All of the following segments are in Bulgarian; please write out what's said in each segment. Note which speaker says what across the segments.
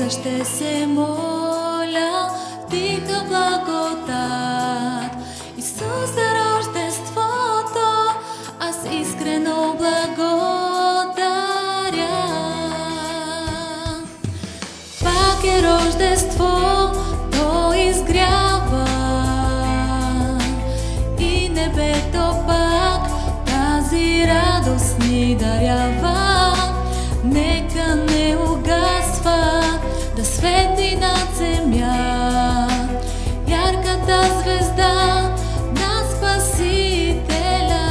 Speaker 1: ще се моля в тиха благодат. Исус за Рождеството, аз искрено благодаря. Пак е Рождество, то изгрява и небето пак тази радост ни дарява. Нека не угасва да свети над земя ярката звезда на Спасителя.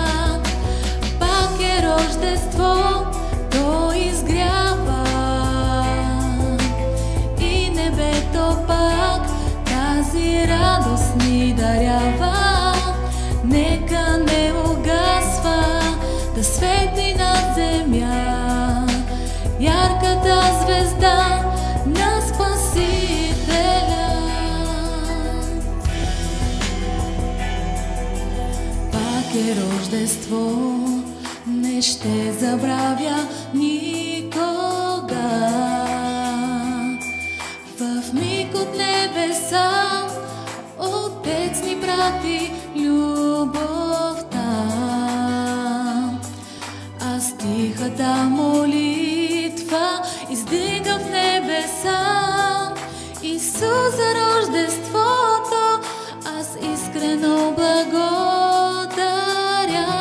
Speaker 1: Пак е Рождество, то изгрява и небето пак тази радост ни дарява. Нека не угасва да свети над земя ярката звезда на Спасителя. Пак е Рождество, не ще забравя никога. В миг от небеса Отец ни прати любовта. Аз тихата молитва издигам в небеса. Исус за Рождеството, аз искрено благодаря.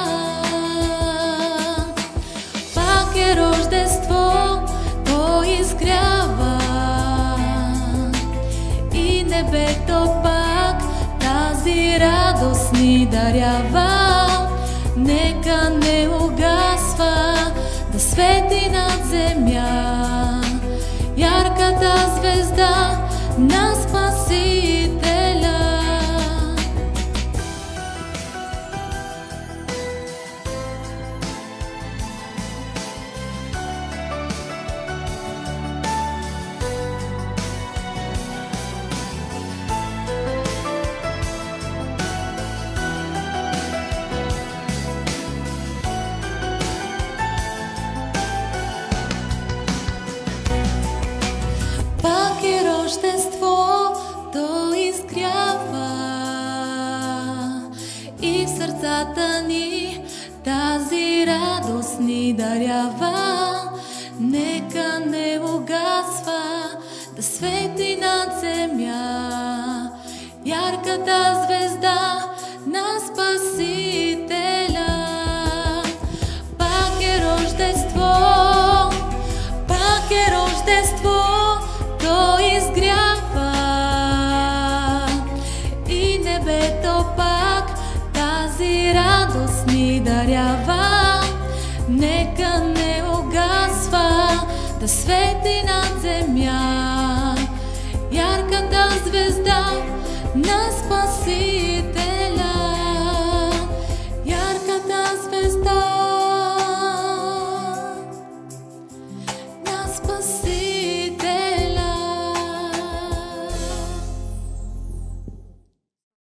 Speaker 1: Пак е Рождество, то изгрява и небето пак тази радост ни дарява. Нека не угасва да свети над земя ярката звезда на Спасителя. Рождество, то изгрява и в сърцата ни тази радост ни дарява. Нека не угасва да свети над земя ярката звезда на Спасителя. Пак е Рождество, пак е Рождество, то изгрява и небето пак тази радост ни дарява. Нека не угасва да свети над земя ярката звезда на Спасителя. Ярката звезда на Спасителя.